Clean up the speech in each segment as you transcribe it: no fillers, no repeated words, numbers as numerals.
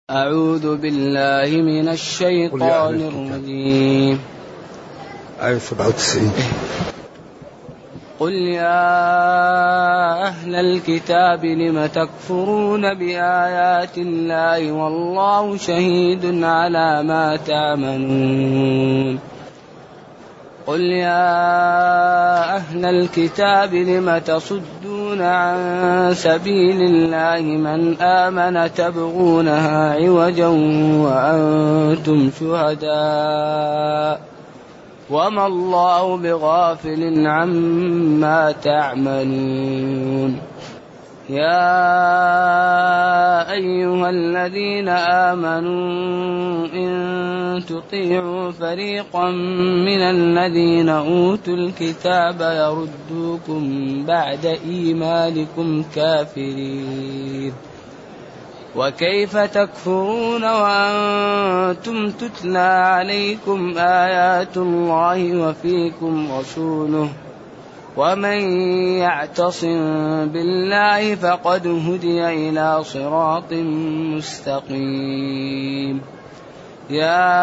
أعوذ بالله من الشيطان الرجيم. آية 97. قل يا أهل الكتاب لم تكفرون بآيات الله والله شهيد على ما تعملون. قل يا أهل الكتاب لم تصدون عن سبيل الله من آمن تبغونها عوجا وأنتم شهداء وما الله بغافل عما تعملون. يا أيها الذين آمنوا إن تطيعوا فريقا من الذين أوتوا الكتاب يردوكم بعد إيمانكم كافرين وكيف تكفرون وأنتم تتلى عليكم آيات الله وفيكم رسوله ومن يعتصم بالله فقد هدي إلى صراط مستقيم. يا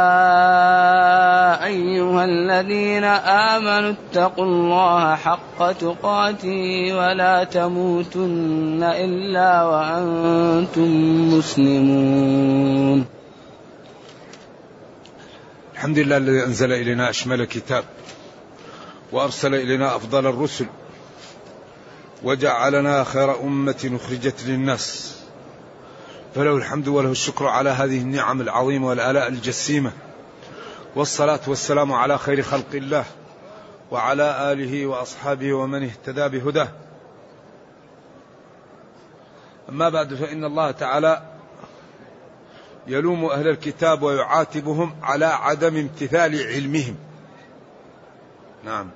أيها الذين آمنوا اتقوا الله حق تقاته ولا تموتن إلا وأنتم مسلمون. الحمد لله الذي أنزل إلينا أشمل كتاب وأرسل إلينا أفضل الرسل وجعلنا خير أمة أخرجت للناس، فله الحمد وله الشكر على هذه النعم العظيمة والآلاء الجسيمة، والصلاة والسلام على خير خلق الله وعلى آله وأصحابه ومن اهتدى بهداه. أما بعد، فإن الله تعالى يلوم أهل الكتاب ويعاتبهم على عدم امتثال علمهم. نعم،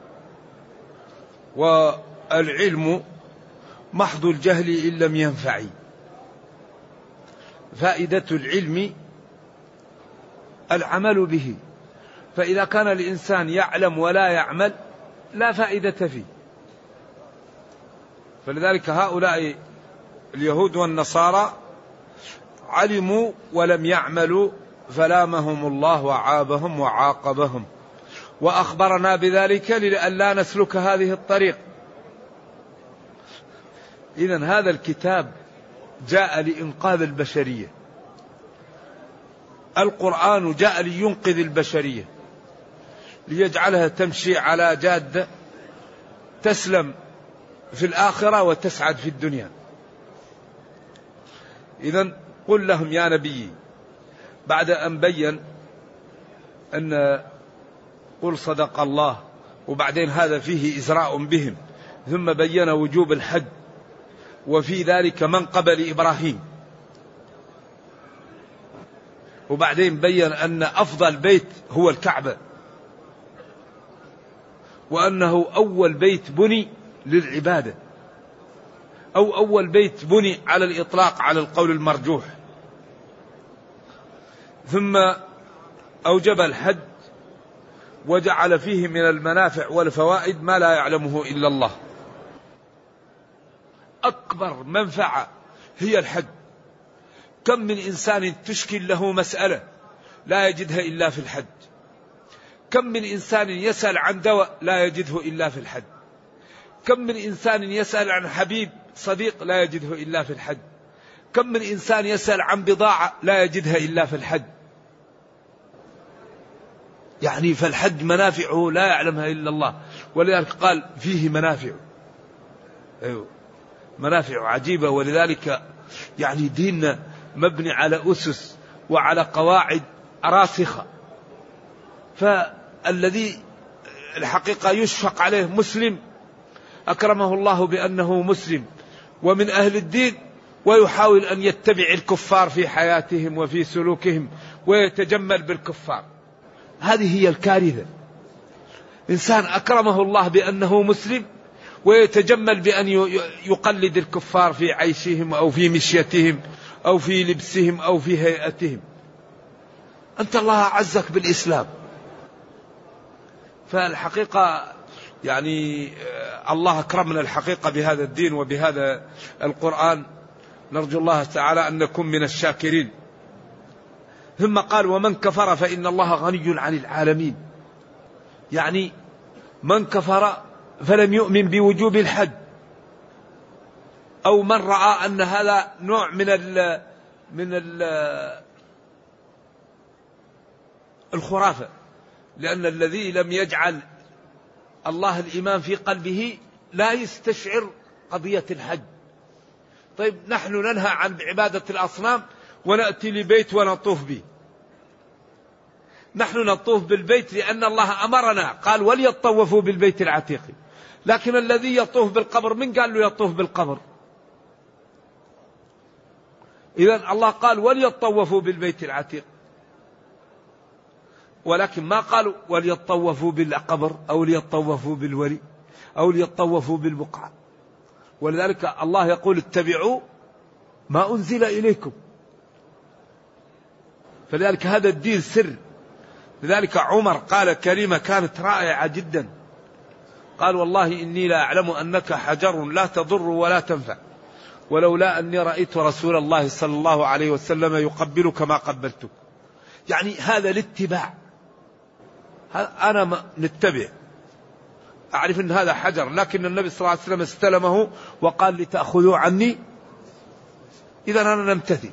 والعلم محض الجهل إن لم ينفع. فائدة العلم العمل به، فإذا كان الإنسان يعلم ولا يعمل لا فائدة فيه. فلذلك هؤلاء اليهود والنصارى علموا ولم يعملوا فلامهم الله وعابهم وعاقبهم، وأخبرنا بذلك لئلا نسلك هذه الطريق. إذن هذا الكتاب جاء لإنقاذ البشرية، القرآن جاء لينقذ البشرية، ليجعلها تمشي على جادة تسلم في الآخرة وتسعد في الدنيا. إذن قل لهم يا نبي، بعد أن بين أن قل صدق الله، وبعدين هذا فيه إزراء بهم، ثم بين وجوب الحج، وفي ذلك منقبة لإبراهيم، وبعدين بين أن أفضل بيت هو الكعبة، وأنه أول بيت بني للعبادة، أو أول بيت بني على الإطلاق على القول المرجوح، ثم أوجب الحج وجعل فيه من المنافع والفوائد ما لا يعلمه إلا الله. أكبر منفعة هي الحج. كم من إنسان تشكل له مسألة لا يجدها إلا في الحج، كم من إنسان يسأل عن دواء لا يجده إلا في الحج، كم من إنسان يسأل عن حبيب صديق لا يجده إلا في الحج، كم من إنسان يسأل عن بضاعة لا يجدها إلا في الحج. يعني فالحج منافعه لا يعلمها إلا الله، ولذلك قال فيه منافع. أيوه، منافع عجيبة. ولذلك يعني ديننا مبني على أسس وعلى قواعد راسخة، فالذي الحقيقة يشفق عليه مسلم أكرمه الله بأنه مسلم ومن أهل الدين، ويحاول أن يتبع الكفار في حياتهم وفي سلوكهم ويتجمل بالكفار. هذه هي الكارثة. إنسان أكرمه الله بأنه مسلم ويتجمل بأن يقلد الكفار في عيشهم أو في مشيتهم أو في لبسهم أو في هيئتهم. أنت الله أعزك بالإسلام. فالحقيقة يعني الله أكرمنا الحقيقة بهذا الدين وبهذا القرآن. نرجو الله تعالى أن نكون من الشاكرين. ثم قال ومن كفر فإن الله غني عن العالمين. يعني من كفر فلم يؤمن بوجوب الحج، أو من رأى أن هذا نوع من الخرافة، لأن الذي لم يجعل الله الإيمان في قلبه لا يستشعر قضية الحج. طيب نحن ننهى عن عبادة الأصنام ونأتي لبيت ونطوف به. نحن نطوف بالبيت لأن الله أمرنا، قال وليطوفوا بالبيت العتيق. لكن الذي يطوف بالقبر من قال له يطوف بالقبر؟ إذن الله قال وليطوفوا بالبيت العتيق، ولكن ما قالوا وليطوفوا بالقبر أو ليطوفوا بالولي أو ليطوفوا بالبقعة. ولذلك الله يقول اتبعوا ما أنزل إليكم. فلذلك هذا الدين سر. لذلك عمر قال كلمة كانت رائعة جدا، قال والله إني لا أعلم أنك حجر لا تضر ولا تنفع، ولولا أني رأيت رسول الله صلى الله عليه وسلم يقبلك ما قبلتك. يعني هذا الاتباع، أنا نتبع، أعرف أن هذا حجر، لكن النبي صلى الله عليه وسلم استلمه وقال لتأخذوا عني، إذن أنا نمتثل.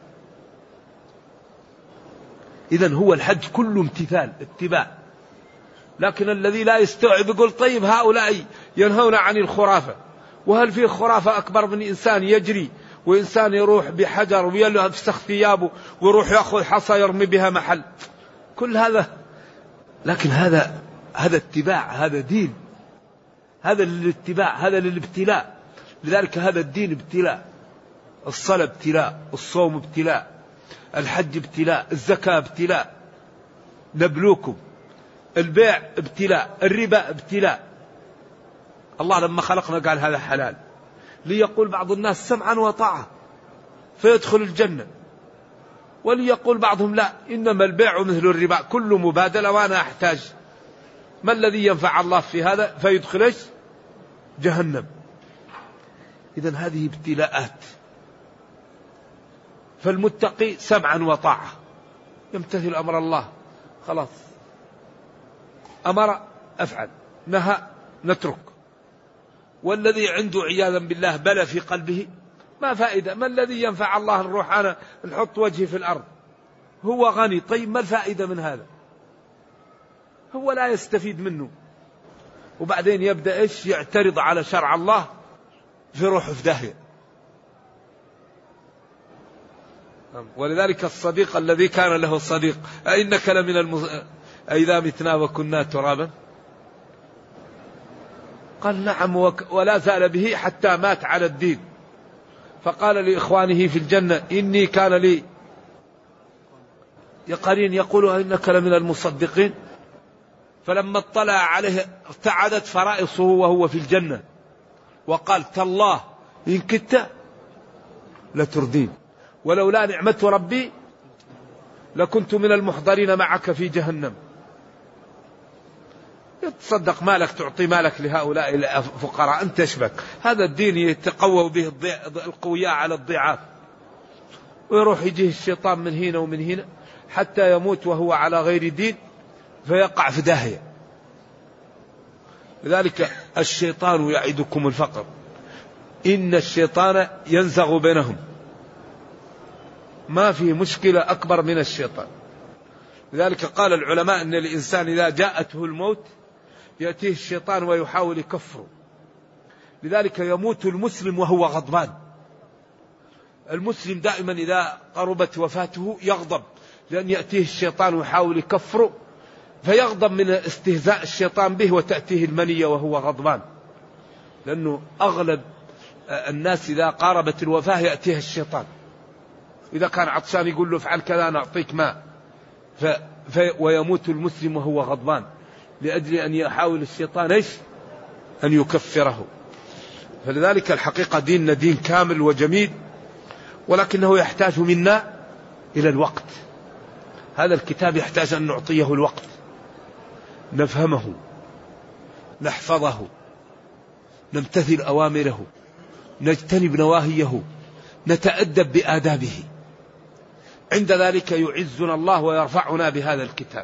إذن هو الحج كله امتثال اتباع. لكن الذي لا يستوعب يقول طيب هؤلاء ينهون عن الخرافة، وهل في خرافة أكبر من إنسان يجري وإنسان يروح بحجر ويفسخ ثيابه ويروح يأخذ حصى يرمي بها محل؟ كل هذا، لكن هذا اتباع، هذا دين، هذا للاتباع، هذا للابتلاء. لذلك هذا الدين ابتلاء. الصلاة ابتلاء، الصوم ابتلاء، الحج ابتلاء، الزكاة ابتلاء، نبلوكم، البيع ابتلاء، الربا ابتلاء. الله لما خلقنا قال هذا حلال، ليقول بعض الناس سمعا وطاعة فيدخل الجنة، وليقول بعضهم لا إنما البيع مثل الربا كل مبادلة وأنا أحتاج. ما الذي ينفع الله في هذا؟ فيدخل جهنم. إذن هذه ابتلاءات. فالمتقي سمعا وطاعة، يمتثل أمر الله، خلاص أمر أفعل، نهى نترك. والذي عنده عياذا بالله بلى في قلبه ما فائدة. ما الذي ينفع الله؟ نروح أنا نحط وجهي في الأرض، هو غني، طيب ما الفائدة من هذا؟ هو لا يستفيد منه. وبعدين يبدأ إيش؟ يعترض على شرع الله في روح في داهية. ولذلك الصديق الذي كان له صديق أئنك لمن أئذا متنا وكنا ترابا، قال نعم، ولا زال به حتى مات على الدين. فقال لإخوانه في الجنة إني كان لي قرين يقول إنك لمن المصدقين. فلما اطلع عليه ارتعدت فرائصه وهو في الجنة، وقال تالله إن كدت لتردين، ولولا نعمة ربي لكنت من المحضرين معك في جهنم. يتصدق مالك، تعطي مالك لهؤلاء الفقراء، أنت تشبك. هذا الدين يتقوى به القوياء على الضعاف، ويروح يجيه الشيطان من هنا ومن هنا حتى يموت وهو على غير دين فيقع في داهية. لذلك الشيطان يعدكم الفقر، إن الشيطان ينزغ بينهم. ما في مشكلة أكبر من الشيطان. لذلك قال العلماء أن الإنسان إذا جاءته الموت يأتيه الشيطان ويحاول يكفره. لذلك يموت المسلم وهو غضبان. المسلم دائما إذا قربت وفاته يغضب، لأن يأتيه الشيطان ويحاول يكفره، فيغضب من استهزاء الشيطان به وتأتيه المنية وهو غضبان. لأنه أغلب الناس إذا قاربت الوفاة يأتيه الشيطان، إذا كان عطشان يقول له افعل كذا نعطيك ماء، ويموت المسلم وهو غضبان لأجل أن يحاول الشيطان إيش؟ أن يكفره. فلذلك الحقيقة ديننا دين كامل وجميل، ولكنه يحتاج منا إلى الوقت. هذا الكتاب يحتاج أن نعطيه الوقت، نفهمه، نحفظه، نمتثل أوامره، نجتنب نواهيه، نتأدب بآدابه. عند ذلك يعزنا الله ويرفعنا بهذا الكتاب.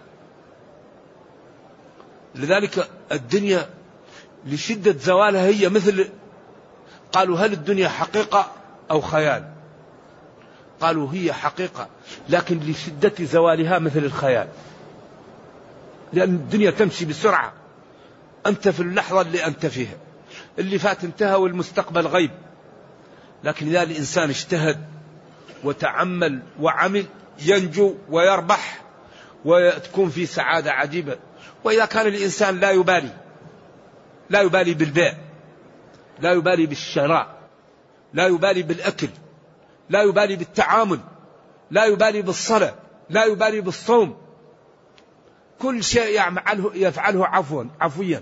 لذلك الدنيا لشدة زوالها هي مثل، قالوا هل الدنيا حقيقة أو خيال؟ قالوا هي حقيقة، لكن لشدة زوالها مثل الخيال، لأن الدنيا تمشي بسرعة، أنت في اللحظة اللي أنت فيها، اللي فات انتهى والمستقبل غيب. لكن إذا الإنسان اجتهد وتعمل وعمل ينجو ويربح وتكون في سعادة عجيبة. وإذا كان الإنسان لا يبالي بالبيع، لا يبالي بالشراء، لا يبالي بالأكل، لا يبالي بالتعامل، لا يبالي بالصلاة، لا يبالي بالصوم، كل شيء يفعله عفويا.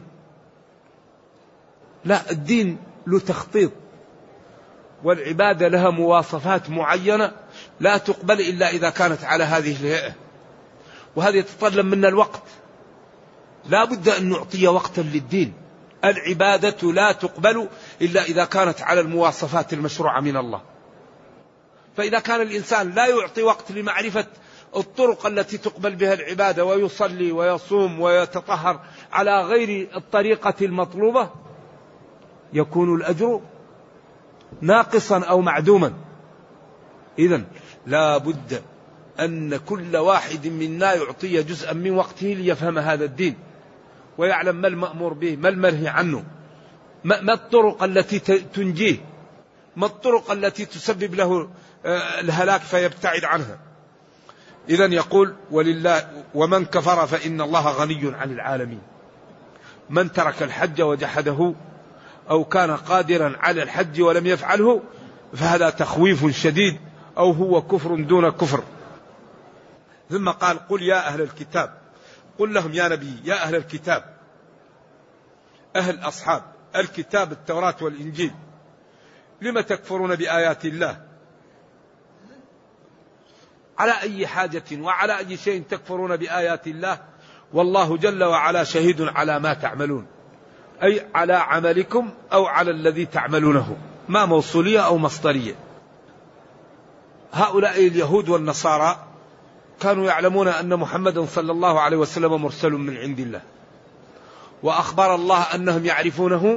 لا، الدين له تخطيط، والعبادة لها مواصفات معينة لا تقبل إلا إذا كانت على هذه الهيئة، وهذا يتطلب منا الوقت. لا بد أن نعطي وقتا للدين. العبادة لا تقبل إلا إذا كانت على المواصفات المشروعة من الله. فإذا كان الإنسان لا يعطي وقت لمعرفة الطرق التي تقبل بها العبادة ويصلي ويصوم ويتطهر على غير الطريقة المطلوبة، يكون الأجر ناقصا أو معدوما. إذن لا بد أن كل واحد منا يعطي جزءا من وقته ليفهم هذا الدين ويعلم ما المأمور به، ما المنهي عنه، ما الطرق التي تنجيه، ما الطرق التي تسبب له الهلاك فيبتعد عنها. إذن يقول ولله ومن كفر فإن الله غني عن العالمين. من ترك الحج وجحده أو كان قادرا على الحج ولم يفعله فهذا تخويف شديد، أو هو كفر دون كفر. ثم قال قل يا أهل الكتاب، قل لهم يا نبي يا أهل الكتاب، أهل أصحاب الكتاب التوراة والإنجيل، لم تكفرون بآيات الله؟ على أي حاجة وعلى أي شيء تكفرون بآيات الله؟ والله جل وعلا شهيد على ما تعملون، أي على عملكم أو على الذي تعملونه، ما موصولية أو مصدرية. هؤلاء اليهود والنصارى كانوا يعلمون أن محمدا صلى الله عليه وسلم مرسل من عند الله، وأخبر الله أنهم يعرفونه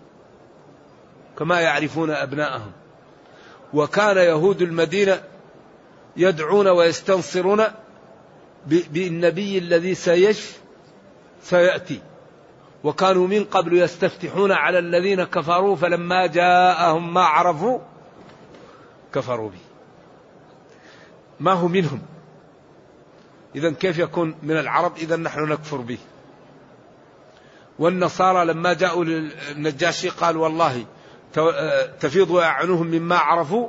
كما يعرفون أبناءهم. وكان يهود المدينة يدعون ويستنصرون بالنبي الذي سيأتي، وكانوا من قبل يستفتحون على الذين كفروا فلما جاءهم ما عرفوا كفروا به. ما هو منهم، إذن كيف يكون من العرب؟ إذن نحن نكفر به. والنصارى لما جاءوا للنجاشي قال والله تفيض أعينهم مما عرفوا،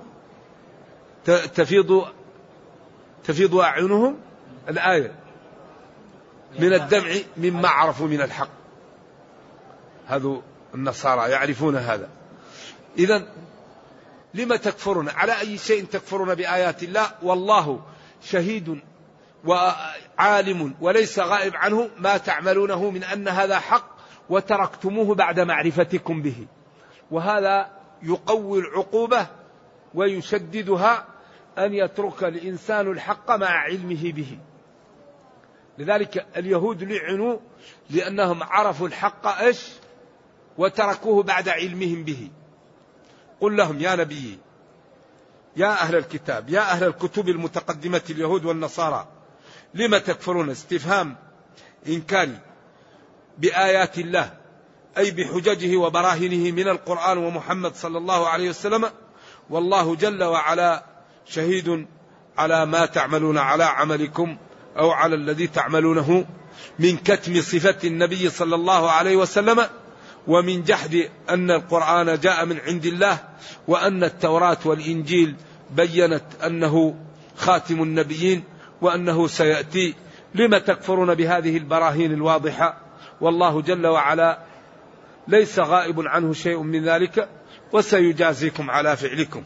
تفيض أعينهم الآية من الدمع مما عرفوا من الحق. هذو النصارى يعرفون هذا. إذن لما تكفرون؟ على أي شيء تكفرون بآيات الله؟ والله شهيد وعالم وليس غائب عنه ما تعملونه من أن هذا حق وتركتموه بعد معرفتكم به. وهذا يقوي العقوبة ويشددها، أن يترك الإنسان الحق مع علمه به. لذلك اليهود لعنوا لأنهم عرفوا الحق وتركوه بعد علمهم به. قل لهم يا نبي يا أهل الكتاب، يا أهل الكتب المتقدمة اليهود والنصارى، لما تكفرون؟ استفهام إنكاري بآيات الله، أي بحججه وبراهنه من القرآن ومحمد صلى الله عليه وسلم. والله جل وعلا شهيد على ما تعملون، على عملكم أو على الذي تعملونه من كتم صفة النبي صلى الله عليه وسلم، ومن جحد أن القرآن جاء من عند الله، وأن التوراة والإنجيل بيّنت أنه خاتم النبيين وأنه سيأتي. لما تكفرون بهذه البراهين الواضحة؟ والله جل وعلا ليس غائب عنه شيء من ذلك، وسيجازيكم على فعلكم.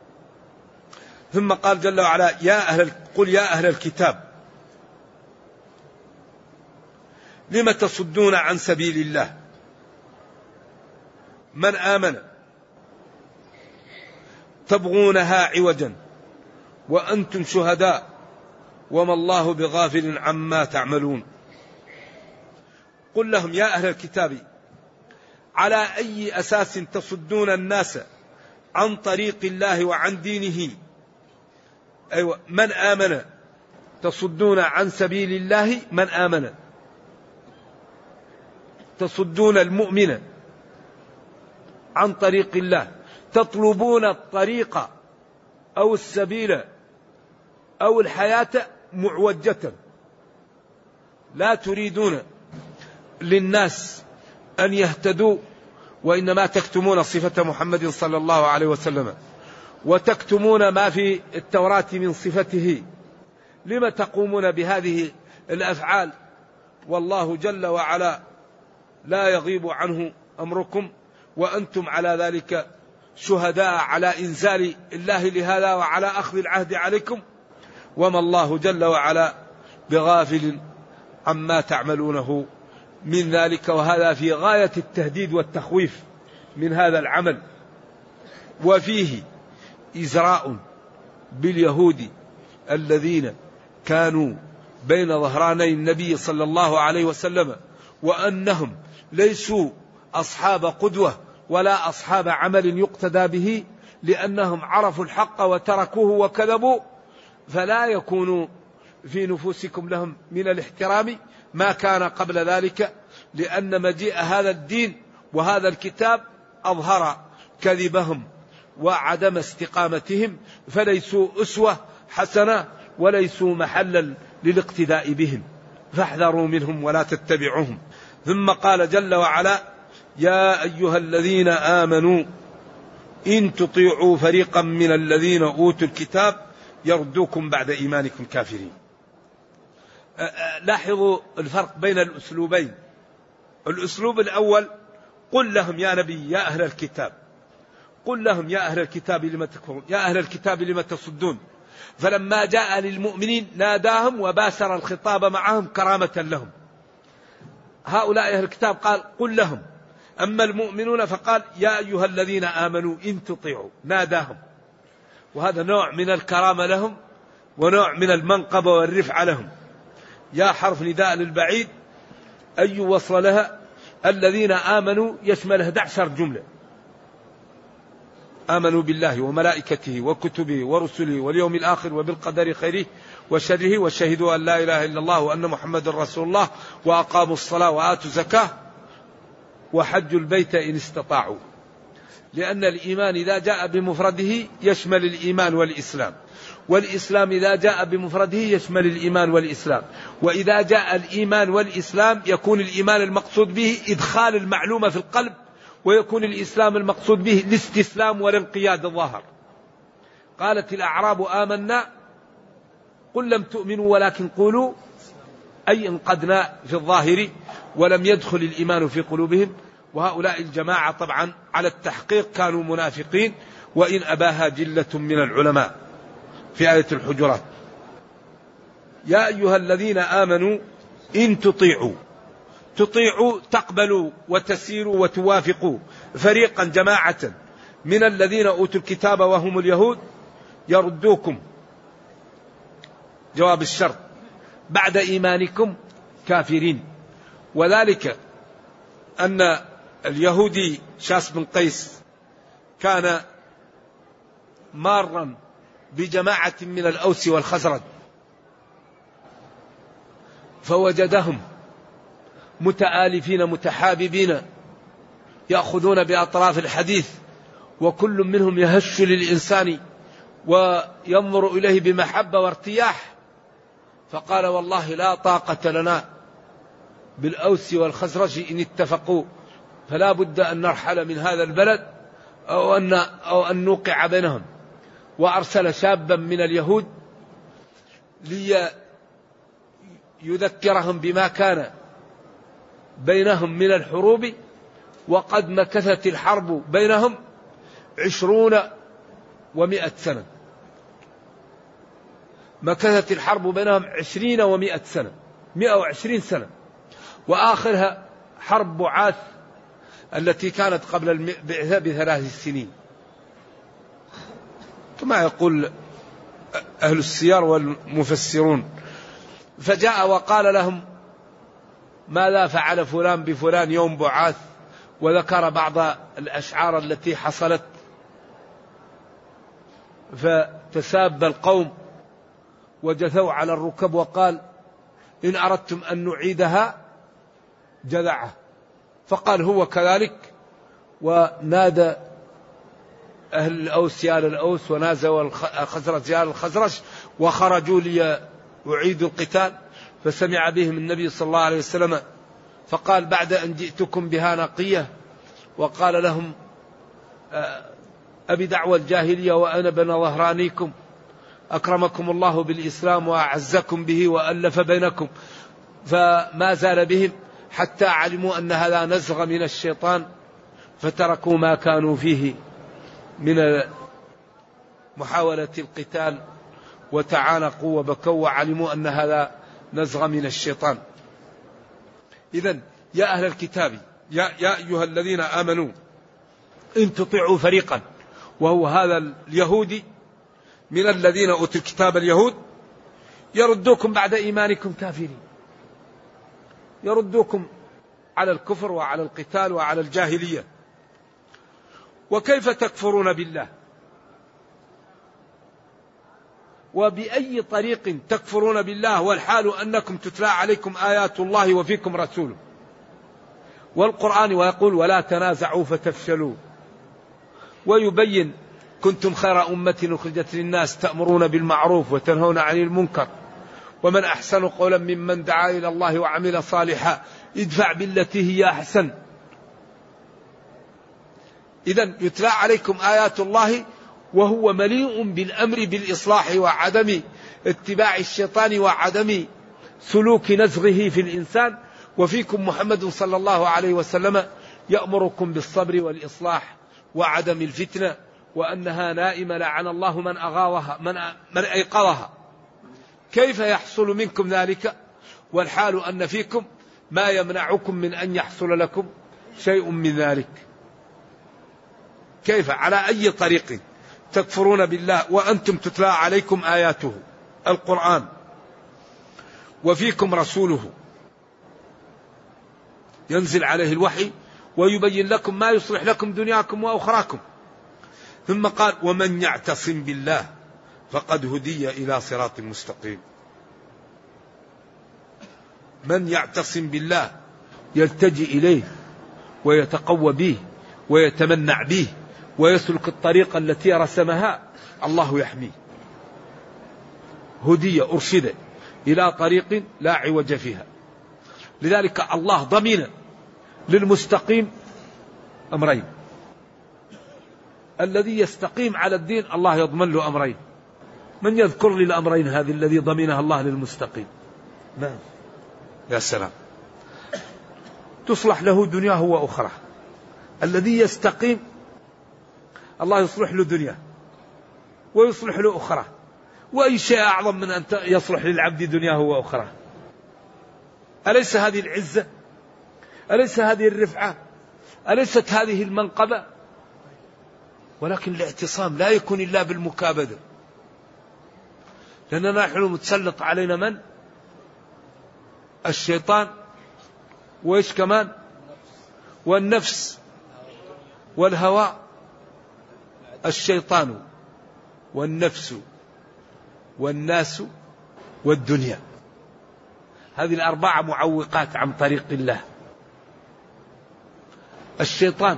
ثم قال جل وعلا قل يا أهل الكتاب لم تصدون عن سبيل الله من آمن تبغونها عوجا وأنتم شهداء وما الله بغافل عما تعملون. قل لهم يا أهل الكتاب على أي أساس تصدون الناس عن طريق الله وعن دينه؟ أيوة، من آمن، تصدون عن سبيل الله من آمن، تصدون المؤمن عن طريق الله، تطلبون الطريق أو السبيل أو الحياة معوجة، لا تريدون للناس أن يهتدوا، وإنما تكتمون صفة محمد صلى الله عليه وسلم، وتكتمون ما في التوراة من صفته. لما تقومون بهذه الأفعال والله جل وعلا لا يغيب عنه أمركم، وأنتم على ذلك شهداء على إنزال الله لهذا وعلى أخذ العهد عليكم، وما الله جل وعلا بغافل عما تعملونه من ذلك. وهذا في غاية التهديد والتخويف من هذا العمل. وفيه إزراء باليهود الذين كانوا بين ظهراني النبي صلى الله عليه وسلم، وأنهم ليسوا أصحاب قدوة ولا أصحاب عمل يقتدى به، لأنهم عرفوا الحق وتركوه وكذبوا، فلا يكون في نفوسكم لهم من الاحترام ما كان قبل ذلك، لأن مجيء هذا الدين وهذا الكتاب أظهر كذبهم وعدم استقامتهم، فليسوا أسوة حسنة وليسوا محلا للاقتداء بهم، فاحذروا منهم ولا تتبعوهم. ثم قال جل وعلا يا أيها الذين آمنوا إن تطيعوا فريقا من الذين أوتوا الكتاب يردوكم بعد إيمانكم كافرين. لاحظوا الفرق بين الأسلوبين. الأسلوب الأول قل لهم يا نبي يا أهل الكتاب، قل لهم يا أهل الكتاب لما تكفرون، يا أهل الكتاب لما تصدون. فلما جاء للمؤمنين ناداهم وباشر الخطاب معهم كرامة لهم. هؤلاء أهل الكتاب قال قل لهم، أما المؤمنون فقال يا أيها الذين آمنوا إن تطيعوا، ناداهم، وهذا نوع من الكرامة لهم ونوع من المنقبة والرفعة لهم. يا حرف نداء للبعيد، أي وصل لها، الذين آمنوا يشمل 11 جملة، آمنوا بالله وملائكته وكتبه ورسله واليوم الآخر وبالقدر خيره وشره، وشهدوا أن لا إله إلا الله وأن محمد رسول الله وأقاموا الصلاة وآتوا الزكاة وحجوا البيت إن استطاعوا. لأن الإيمان إذا جاء بمفرده يشمل الإيمان والإسلام، والإسلام إذا جاء بمفرده يشمل الإيمان والإسلام، وإذا جاء الإيمان والإسلام يكون الإيمان المقصود به إدخال المعلومة في القلب، ويكون الإسلام المقصود به الاستسلام والانقياد الظاهر. قالت الأعراب آمنا قل لم تؤمنوا ولكن قولوا، أي انقدنا في الظاهر ولم يدخل الإيمان في قلوبهم. وهؤلاء الجماعة طبعا على التحقيق كانوا منافقين، وإن أباها جلة من العلماء في آية الحجرات. يا أيها الذين آمنوا إن تطيعوا، تطيعوا تقبلوا وتسيروا وتوافقوا فريقا جماعة من الذين أوتوا الكتاب وهم اليهود يردوكم، جواب الشرط، بعد إيمانكم كافرين. وذلك أن اليهودي شاس بن قيس كان مارا بجماعة من الأوس والخزرج، فوجدهم متآلفين متحاببين يأخذون بأطراف الحديث، وكل منهم يهش للإنسان وينظر إليه بمحبة وارتياح، فقال والله لا طاقة لنا بالأوس والخزرج إن اتفقوا، فلا بد أن نرحل من هذا البلد أو أن نوقع بينهم. وأرسل شابا من اليهود ليذكرهم بما كان بينهم من الحروب، وقد مكثت الحرب بينهم 20 و100 سنة، مكثت الحرب بينهم 20 و100 سنة، 120 سنة، وآخرها حرب بعاث التي كانت قبل البعثة ب3 سنين. كما يقول أهل السير والمفسرون. فجاء وقال لهم ماذا فعل فلان بفلان يوم بعاث، وذكر بعض الأشعار التي حصلت، فتساب القوم وجثوا على الركب، وقال إن أردتم أن نعيدها جذعه. فقال هو كذلك، ونادى أهل الأوس يا الأوس، ونازوا الخزرج يا الخزرج، وخرجوا ليعيدوا القتال. فسمع بهم النبي صلى الله عليه وسلم، فقال بعد أن جئتكم بها نقية، وقال لهم أبي دعوى الجاهلية وأنا بين ظهرانيكم، أكرمكم الله بالإسلام وأعزكم به وألف بينكم. فما زال بهم حتى علموا أن هذا نزغ من الشيطان، فتركوا ما كانوا فيه من محاولة القتال، وتعانقوا وبكوا، وعلموا أن هذا نزغ من الشيطان. إذن يا أهل الكتاب، يا أيها الذين آمنوا إن تطيعوا فريقا، وهو هذا اليهودي من الذين أوتوا الكتاب اليهود، يردوكم بعد إيمانكم كافرين، يردوكم على الكفر وعلى القتال وعلى الجاهلية. وكيف تكفرون بالله؟ وبأي طريق تكفرون بالله والحال أنكم تتلى عليكم آيات الله وفيكم رسوله والقرآن، ويقول ولا تنازعوا فتفشلوا، ويبين كنتم خير أمة أخرجت للناس تأمرون بالمعروف وتنهون عن المنكر، ومن أحسن قولا ممن دعا إلى الله وعمل صالحا، ادفع بالتي هي أحسن. إذن يتلى عليكم آيات الله، وهو مليء بالأمر بالإصلاح وعدم اتباع الشيطان وعدم سلوك نزغه في الإنسان. وفيكم محمد صلى الله عليه وسلم يأمركم بالصبر والإصلاح وعدم الفتنة، وأنها نائمة لعن الله من أغاوها من أيقظها. كيف يحصل منكم ذلك والحال أن فيكم ما يمنعكم من أن يحصل لكم شيء من ذلك؟ كيف على أي طريق تكفرون بالله وأنتم تتلى عليكم آياته القرآن وفيكم رسوله ينزل عليه الوحي ويبين لكم ما يصلح لكم دنياكم وأخراكم. ثم قال ومن يعتصم بالله فقد هدي إلى صراط مستقيم. من يعتصم بالله يلتجئ إليه ويتقوى به ويتمنع به ويسلك الطريقة التي رسمها، الله يحميه. هدي أرشد إلى طريق لا عوج فيها. لذلك الله ضمن للمستقيم أمرين: الذي يستقيم على الدين الله يضمن له أمرين. من يذكر لي الأمرين هذه الذي ضمنها الله للمستقيم؟ نعم يا سلام. تصلح له دنياه وأخرى. الذي يستقيم الله يصلح له دنياه ويصلح له أخرى. وأي شيء أعظم من أن يصلح للعبد دنياه وأخرى؟ أليس هذه العزة؟ أليس هذه الرفعة؟ أليست هذه المنقبة؟ ولكن الاعتصام لا يكون إلا بالمكابدة، لأننا نحن متسلط علينا من؟ الشيطان، وإيش كمان؟ والنفس والهوى. الشيطان والنفس والناس والدنيا، هذه الأربعة معوقات عن طريق الله. الشيطان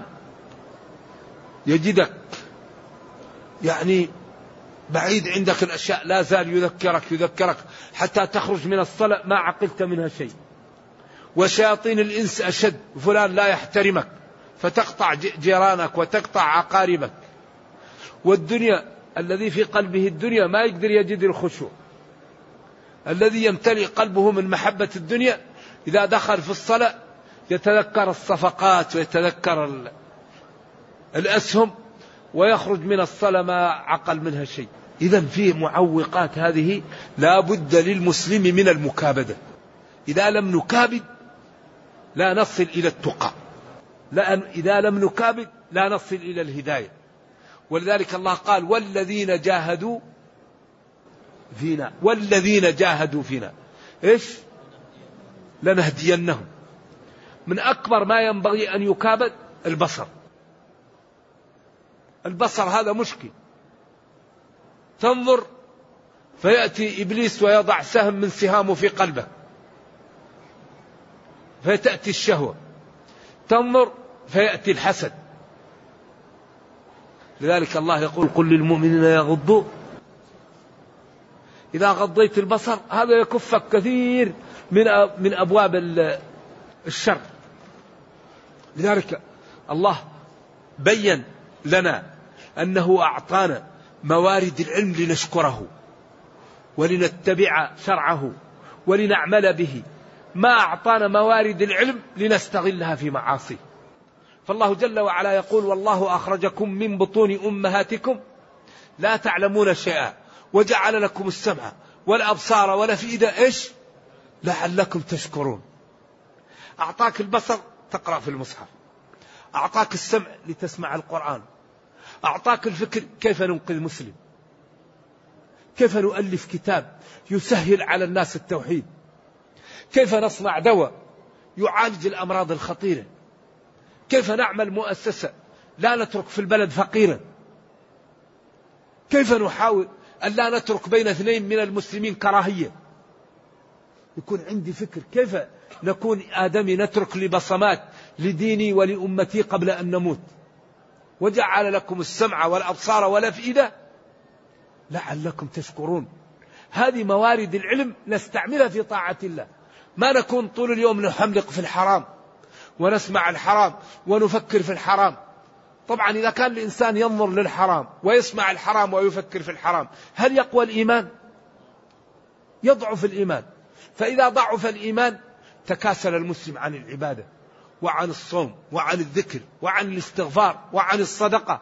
يجدك يعني بعيد عندك الأشياء، لا زال يذكرك حتى تخرج من الصلاة ما عقلت منها شيء. وشياطين الإنس أشد، فلان لا يحترمك فتقطع جيرانك وتقطع عقاربك. والدنيا الذي في قلبه الدنيا ما يقدر يجد الخشوع. الذي يمتلئ قلبه من محبة الدنيا إذا دخل في الصلاة يتذكر الصفقات ويتذكر الأسهم ويخرج من الصلاة ما عقل منها شيء. إذن في معوقات هذه لا بد للمسلم من المكابدة. إذا لم نكابد لا نصل إلى التقى، إذا لم نكابد لا نصل إلى الهداية. ولذلك الله قال والذين جاهدوا فينا والذين جاهدوا فينا إيش؟ لنهدينهم. من أكبر ما ينبغي أن يكابد البصر. البصر هذا مشكل. تنظر فيأتي إبليس ويضع سهم من سهامه في قلبك فتأتي الشهوة. تنظر فيأتي الحسد. لذلك الله يقول قل للمؤمنين يغضوا. إذا غضيت البصر هذا يكفك كثير من أبواب الشر. لذلك الله بين لنا أنه أعطانا موارد العلم لنشكره ولنتبع شرعه ولنعمل به. ما أعطانا موارد العلم لنستغلها في معاصيه. فالله جل وعلا يقول والله أخرجكم من بطون أمهاتكم لا تعلمون شيئا وجعل لكم السمع والأبصار والأفئدة إيش؟ لعلكم تشكرون. أعطاك البصر تقرأ في المصحف، أعطاك السمع لتسمع القرآن، أعطاك الفكر كيف ننقذ مسلم، كيف نؤلف كتاب يسهل على الناس التوحيد، كيف نصنع دواء يعالج الأمراض الخطيرة، كيف نعمل مؤسسة لا نترك في البلد فقيرا، كيف نحاول أن لا نترك بين اثنين من المسلمين كراهية. يكون عندي فكر كيف نكون آدمي نترك لبصمات لديني ولأمتي قبل أن نموت. وجعل لكم السمع والأبصار والأفئدة لعلكم تشكرون. هذه موارد العلم نستعملها في طاعة الله. ما نكون طول اليوم نحملق في الحرام ونسمع الحرام ونفكر في الحرام. طبعا إذا كان الإنسان ينظر للحرام ويسمع الحرام ويفكر في الحرام هل يقوى الإيمان؟ يضعف الإيمان. فإذا ضعف الإيمان تكاسل المسلم عن العبادة وعن الصوم وعن الذكر وعن الاستغفار وعن الصدقة،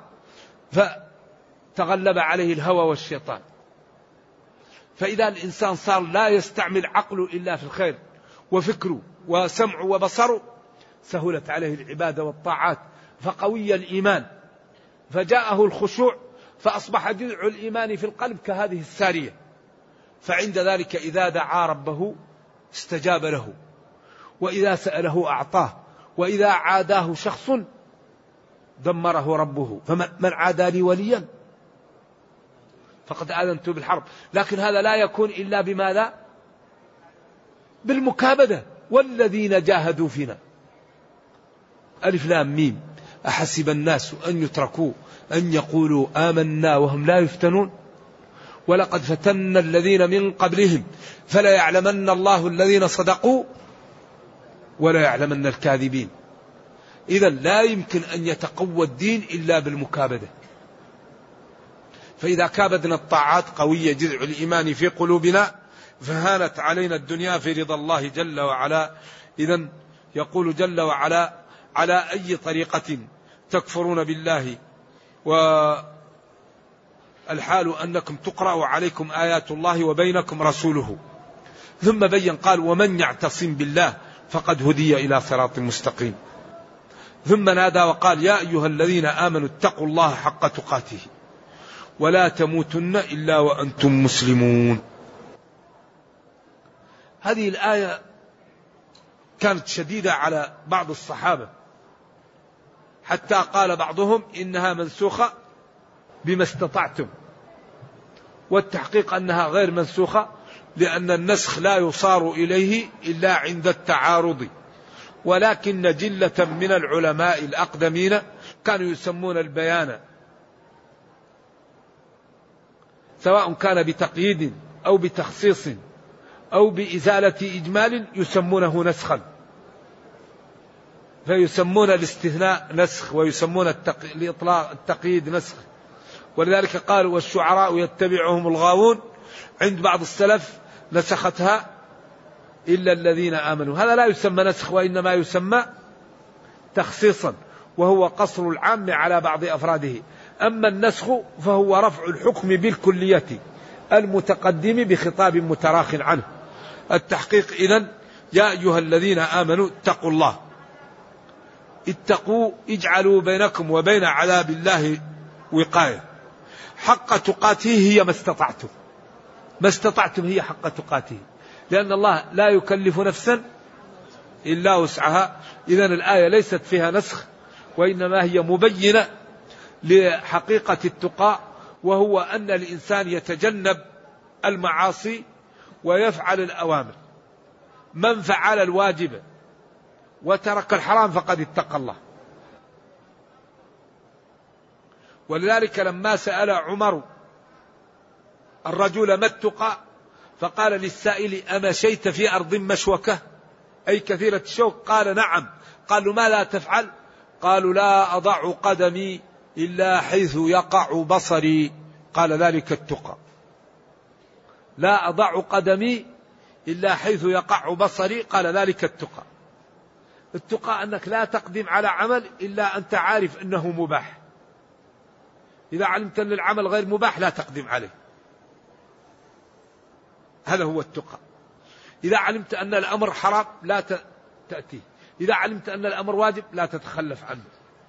فتغلب عليه الهوى والشيطان. فإذا الإنسان صار لا يستعمل عقله إلا في الخير وفكره وسمعه وبصره سهلت عليه العبادة والطاعات، فقوي الإيمان فجاءه الخشوع فأصبح جذع الإيمان في القلب كهذه السارية. فعند ذلك إذا دعا ربه استجاب له، وإذا سأله أعطاه، وإذا عاداه شخص دمره ربه. فمن عادى لي وليا فقد آذنت بالحرب. لكن هذا لا يكون إلا بماذا؟ بالمكابدة. والذين جاهدوا فينا. ألف لام ميم. أحسب الناس أن يتركوا أن يقولوا آمنا وهم لا يفتنون ولقد فتنا الذين من قبلهم فلا يعلمن الله الذين صدقوا ولا يعلمن الكاذبين. إذن لا يمكن أن يتقوى الدين إلا بالمكابدة. فإذا كابدنا الطاعات قوية جذع الإيمان في قلوبنا فهانت علينا الدنيا في رضا الله جل وعلا. إذن يقول جل وعلا على أي طريقة تكفرون بالله والحال أنكم تقرأ عليكم آيات الله وبينكم رسوله. ثم بين قال ومن يعتصم بالله فقد هدي إلى صراط مستقيم. ثم نادى وقال يا أيها الذين آمنوا اتقوا الله حق تقاته ولا تموتن إلا وأنتم مسلمون. هذه الآية كانت شديدة على بعض الصحابة حتى قال بعضهم إنها منسوخة بما استطعتم، والتحقيق أنها غير منسوخة لأن النسخ لا يصار إليه إلا عند التعارض. ولكن جلة من العلماء الأقدمين كانوا يسمون البيان سواء كان بتقييد أو بتخصيص أو بإزالة إجمال يسمونه نسخا، فيسمون الاستثناء نسخ ويسمون الإطلاق التقييد نسخ. ولذلك قالوا والشعراء يتبعهم الغاوون. عند بعض السلف نسختها إلا الذين آمنوا. هذا لا يسمى نسخ وإنما يسمى تخصيصا، وهو قصر العام على بعض أفراده. أما النسخ فهو رفع الحكم بالكلية المتقدم بخطاب متراخ عنه. التحقيق إذن يا أيها الذين آمنوا اتقوا الله. اتقوا اجعلوا بينكم وبين عذاب الله وقاية. حق تقاته هي ما استطعتم. ما استطعتم هي حق تقاته، لأن الله لا يكلف نفسا إلا وسعها. إذن الآية ليست فيها نسخ، وإنما هي مبينة لحقيقة التقى، وهو أن الإنسان يتجنب المعاصي ويفعل الأوامر. من فعل الواجب وترك الحرام فقد اتقى الله. ولذلك لما سأل عمر الرجل ما التقى فقال للسائل أمشيت في أرض مشوكة أي كثيرة الشوك؟ قال نعم. قالوا ما لا تفعل؟ قالوا لا أضع قدمي إلا حيث يقع بصري. قال ذلك التقى. لا أضع قدمي إلا حيث يقع بصري، قال ذلك التقى. التقى أنك لا تقدم على عمل إلا أنت عارف أنه مباح. إذا علمت أن العمل غير مباح لا تقدم عليه، هذا هو التقى. إذا علمت أن الأمر حرام لا تأتيه، إذا علمت أن الأمر واجب لا تتخلف عنه.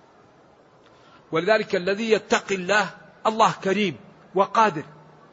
ولذلك الذي يتقي الله، الله كريم وقادر.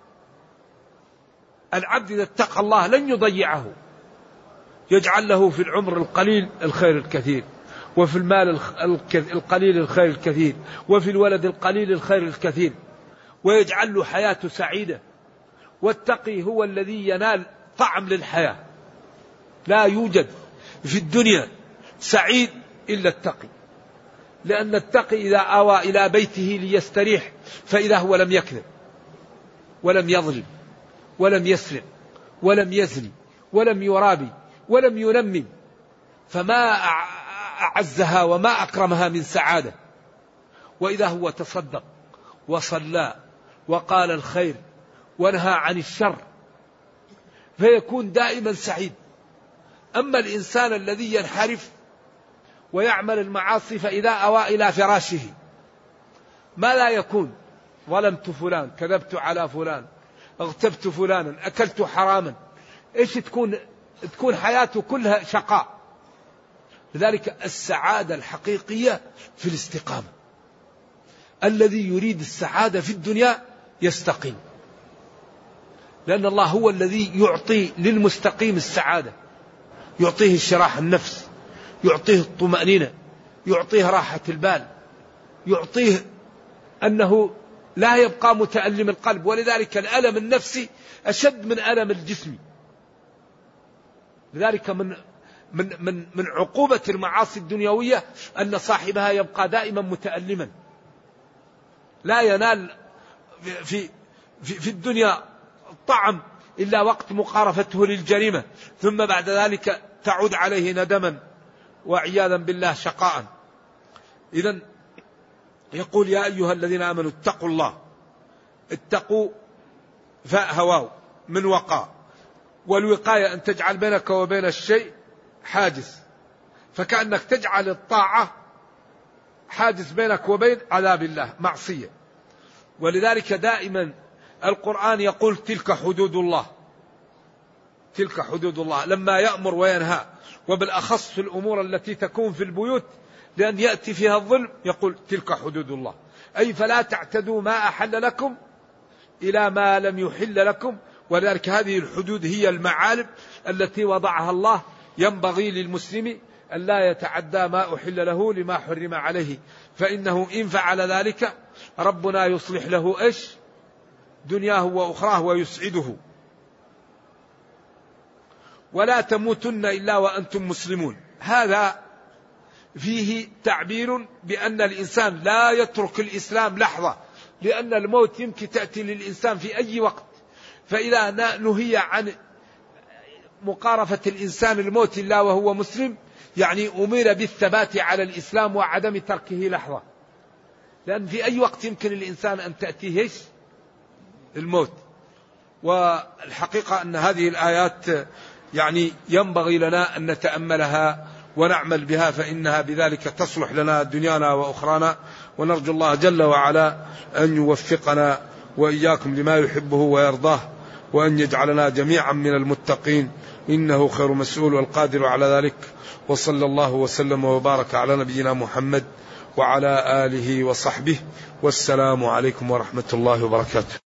العبد إذا اتقى الله لن يضيعه، يجعل له في العمر القليل الخير الكثير، وفي المال القليل الخير الكثير، وفي الولد القليل الخير الكثير، ويجعل له حياته سعيدة. والتقي هو الذي ينال طعم للحياة. لا يوجد في الدنيا سعيد إلا التقي، لأن التقي إذا آوى إلى بيته ليستريح فإذا هو لم يكذب ولم يظلم ولم يسرق ولم يزني ولم يرابي ولم ينمم، فما أعزها وما أكرمها من سعادة. وإذا هو تصدق وصلى وقال الخير ونهى عن الشر فيكون دائما سعيد. أما الإنسان الذي ينحرف ويعمل المعاصي فإذا أوى إلى فراشه ما لا يكون، ظلمت فلان، كذبت على فلان، اغتبت فلانا، أكلت حراما، إيش تكون حياته كلها شقاء. لذلك السعادة الحقيقية في الاستقامة. الذي يريد السعادة في الدنيا يستقيم، لأن الله هو الذي يعطي للمستقيم السعادة، يعطيه انشراح النفس، يعطيه الطمأنينة، يعطيه راحة البال، يعطيه أنه لا يبقى متألم القلب. ولذلك الألم النفسي أشد من ألم الجسم. لذلك من عقوبة المعاصي الدنيوية أن صاحبها يبقى دائما متألما، لا ينال في الدنيا طعم إلا وقت مقارفته للجريمة، ثم بعد ذلك تعود عليه ندما وعياذا بالله شقاء. إذن يقول يا أيها الذين آمنوا اتقوا الله. اتقوا فاء هواو من وقاء، والوقاية أن تجعل بينك وبين الشيء حاجز، فكأنك تجعل الطاعة حاجز بينك وبين عذاب الله، معصية. ولذلك دائما القرآن يقول تلك حدود الله، تلك حدود الله، لما يأمر وينهى، وبالأخص في الأمور التي تكون في البيوت لأن يأتي فيها الظلم يقول تلك حدود الله، أي فلا تعتدوا ما أحل لكم إلى ما لم يحل لكم. ولذلك هذه الحدود هي المعالم التي وضعها الله، ينبغي للمسلم أن لا يتعدى ما أحل له لما حرم عليه، فإنه إن فعل ذلك ربنا يصلح له إيش؟ دنياه وأخراه ويسعده. ولا تموتن إلا وأنتم مسلمون، هذا فيه تعبير بأن الإنسان لا يترك الإسلام لحظة، لأن الموت يمكن تأتي للإنسان في أي وقت. فإذا نهي عن مقارفة الإنسان الموت إلا وهو مسلم، يعني أمر بالثبات على الإسلام وعدم تركه لحظة، لأن في أي وقت يمكن الإنسان أن تأتيه الموت. والحقيقة أن هذه الآيات يعني ينبغي لنا أن نتأملها ونعمل بها، فإنها بذلك تصلح لنا دنيانا وأخرانا. ونرجو الله جل وعلا أن يوفقنا وإياكم لما يحبه ويرضاه، وأن يجعلنا جميعا من المتقين، إنه خير مسؤول والقادر على ذلك. وصلى الله وسلم وبارك على نبينا محمد وعلى آله وصحبه، والسلام عليكم ورحمة الله وبركاته.